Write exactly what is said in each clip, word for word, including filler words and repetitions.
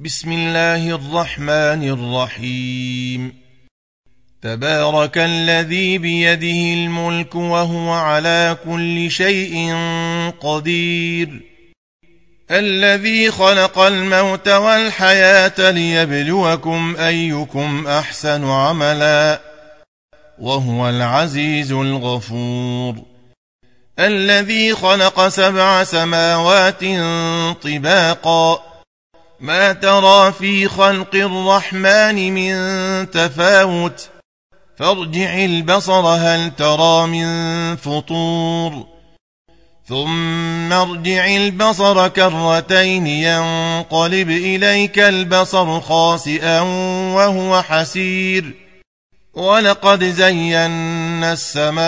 بسم الله الرحمن الرحيم. تبارك الذي بيده الملك وهو على كل شيء قدير، الذي خلق الموت والحياة ليبلوكم أيكم أحسن عملا، وهو العزيز الغفور، الذي خلق سبع سماوات طباقا، ما ترى في خلق الرحمن من تفاوت، فارجع البصر هل ترى من فطور، ثم ارجع البصر كرتين ينقلب إليك البصر خاسئا وهو حسير، ولقد زينا السماء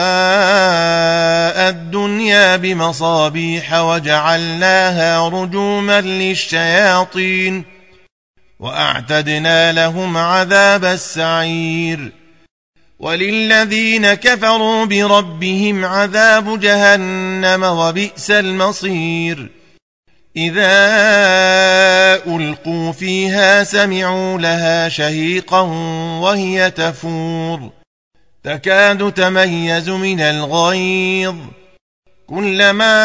الدنيا بمصابيح وجعلناها رجوما للشياطين، وأعتدنا لهم عذاب السعير، وللذين كفروا بربهم عذاب جهنم وبئس المصير. إذا ألقوا فيها سمعوا لها شهيقا وهي تفور، تكاد تميز من الغيظ، كلما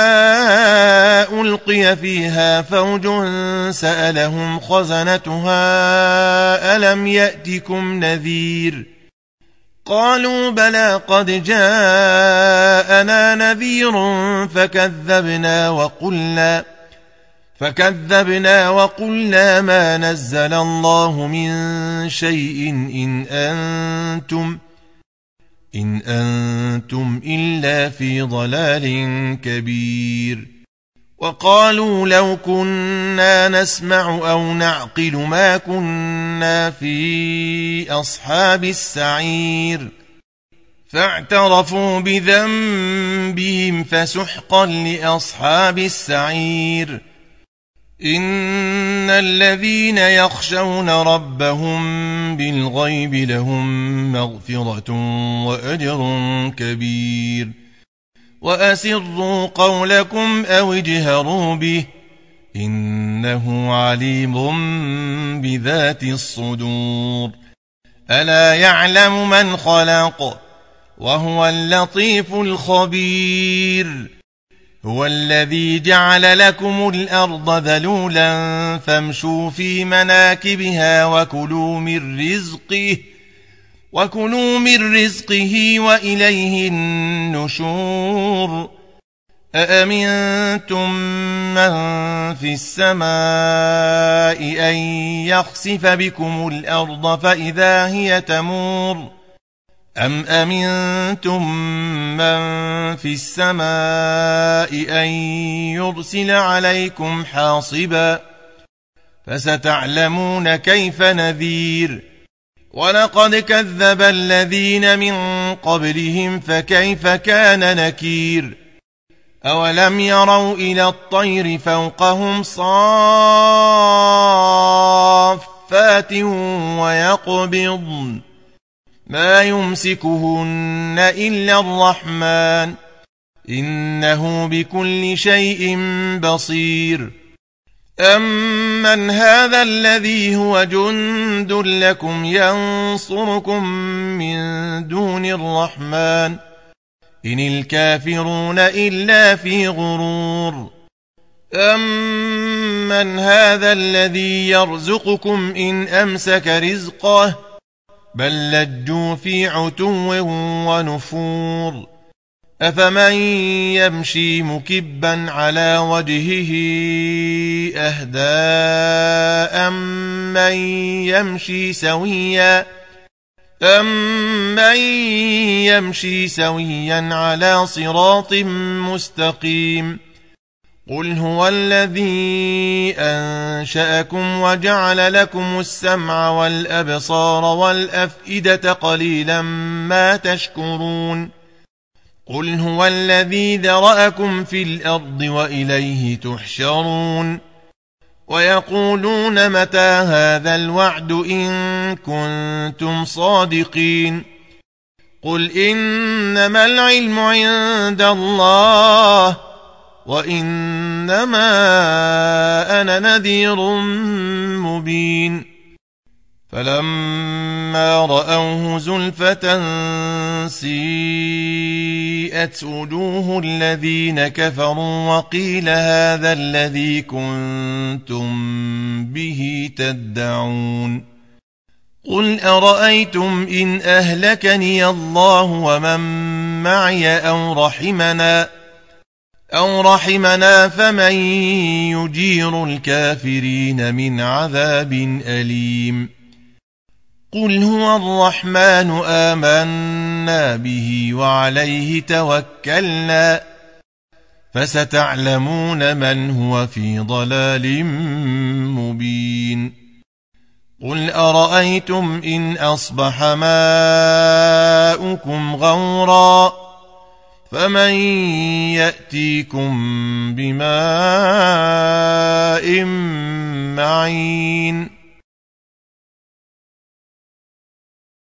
ألقي فيها فوج سألهم خزنتها ألم يأتكم نذير، قالوا بلى قد جاءنا نذير فكذبنا وقلنا فكذبنا وقلنا ما نزل الله من شيء إن أنتم إن أنتم إلا في ضلال كبير. وقالوا لو كنا نسمع أو نعقل ما كنا في أصحاب السعير، فاعترفوا بذنبهم فسحقا لأصحاب السعير. إن الذين يخشون ربهم بالغيب لهم مغفرة وأجر كبير. وأسروا قولكم أو اجهروا به إنه عليم بذات الصدور. ألا يعلم من خلق وهو اللطيف الخبير. هو الذي جعل لكم الأرض ذلولا فامشوا في مناكبها وكلوا من رزقه وكلوا من رزقه وإليه النشور. أأمنتم من في السماء أن يخسف بكم الأرض فإذا هي تمور، أم أمنتم من في السماء أن يرسل عليكم حاصبا، فستعلمون كيف نذير. ولقد كذب الذين من قبلهم فكيف كان نكير. أولم يروا إلى الطير فوقهم صافات ويقبضن ما يمسكهن إلا الرحمن إنه بكل شيء بصير. أمن هذا الذي هو جند لكم ينصركم من دون الرحمن إن الكافرون إلا في غرور. أمن هذا الذي يرزقكم إن أمسك رزقه بل لجوا في عتو ونفور. أفمن يمشي مكبا على وجهه أهدى أمن يمشي سويا أمن يمشي سويا على صراط مستقيم. قل هو الذي أنشأكم وجعل لكم السمع والأبصار والأفئدة قليلا ما تشكرون. قل هو الذي ذرأكم في الأرض وإليه تحشرون. ويقولون متى هذا الوعد إن كنتم صادقين. قل إنما العلم عند الله وإنما أنا نذير مبين فلما رأوه زلفة سيئت وجوه الذين كفروا وقيل هذا الذي كنتم به تدعون قل أرأيتم إن أهلكني الله ومن معي أو رحمنا أو رحمنا فمن يجير الكافرين من عذاب أليم قل هو الرحمن آمنا به وعليه توكلنا فستعلمون من هو في ضلال مبين قل أرأيتم إن أصبح ماؤكم غورا فمن يأتيكم بماء معين